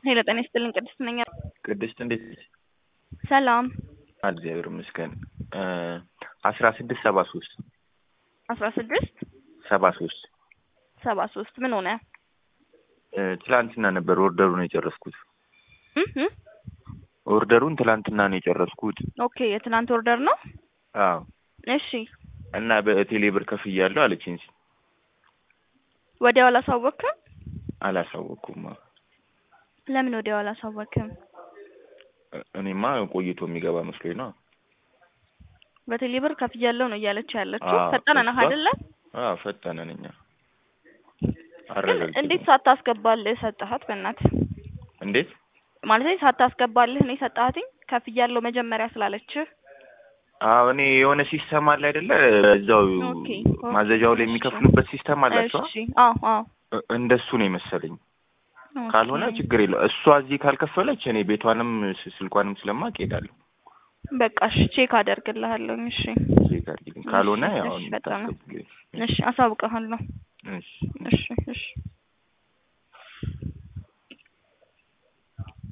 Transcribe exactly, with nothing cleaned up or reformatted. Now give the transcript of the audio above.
ሄሎ ጤና ይስጥልኝ ቅድስት ነኝ። ቅድስት እንዴት ሰላም እግዚአብሔር ይመስገን። አስራ ስድስት ሰባ ሶስት አስራ ስድስት ሰባ ሶስት ሰባ ሶስት ምን ሆነ? ትላንትና ነበር ኦርደሩን የጨረስኩት። እህ ኦርደሩን ትላንትና ነው የጨረስኩት። ኦኬ የትናንት ኦርደር ነው? አዎ እሺ እና በቴሌ ብር ከፍያለሁ አለችኝ። ወዲያው አላሳወቅም? አላሳወቅኩም። ለምን ወዲያው አላሳወቅም? እኔማ ቆይቶ የሚገባ መስሎኝ ነው። በቴሌ ብር ከፍያለሁ ነው እያለች ያለችው። ፈጠነ ነው አይደለ? አዎ ፈጠነ ነኝ። አረጋግጥ እንዴት ሳታስገባልህ ሰጣሃት? በእናትህ እንዴት ማለት ሳታስገባልህ ነው የሰጣሃትኝ? ከፍያለሁ መጀመሪያ ስላለችህ። አዎ እኔ የሆነ ሲስተም አለ አይደለ? እዛው ማዘጃው ላይ የሚከፍሉበት ሲስተም አላቸው። እሺ አዎ አዎ እንደሱ ነው መሰለኝ። ካልሆነ ችግር የለው። እሷ እዚህ ካልከፈለች እኔ ቤቷንም ስልኳንም ስለማቅ ሄዳለሁ። በቃ እሺ ቼክ አደርግልሃለሁ። እሺ ቼክ አድርጊልኝ። ካልሆነ ያው እሺ አሳውቅሃለሁ። እሺ እሺ